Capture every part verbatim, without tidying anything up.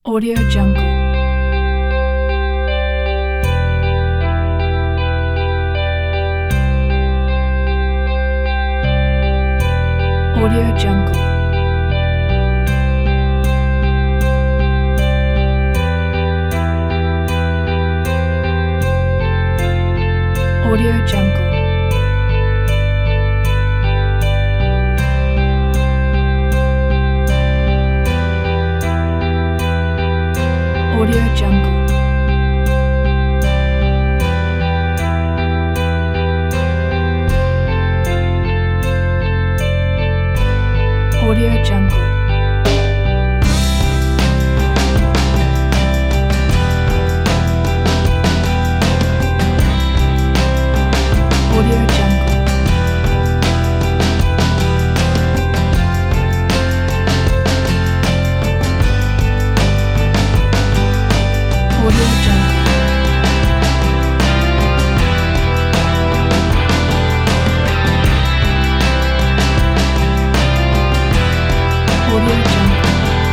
Audio Jungle. Audio Jungle. Audio Jungle. Audio Jungle. Audio Jungle. Audio Jungle. Audio Jungle. Audio Jungle.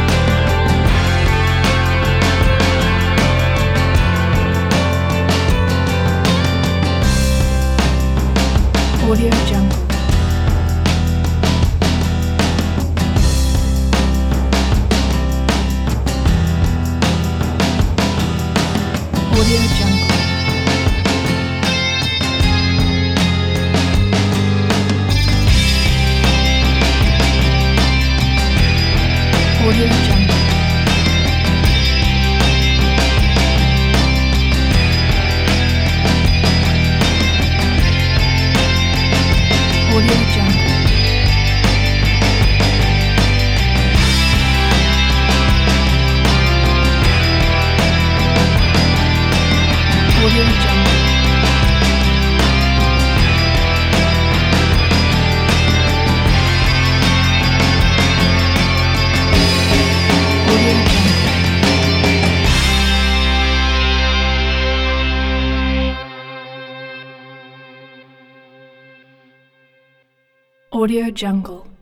Audio Jungle. Audio Jungle. Audio Jungle. Audio Jungle. Audio Jungle. Audio Jungle. Audio Jungle.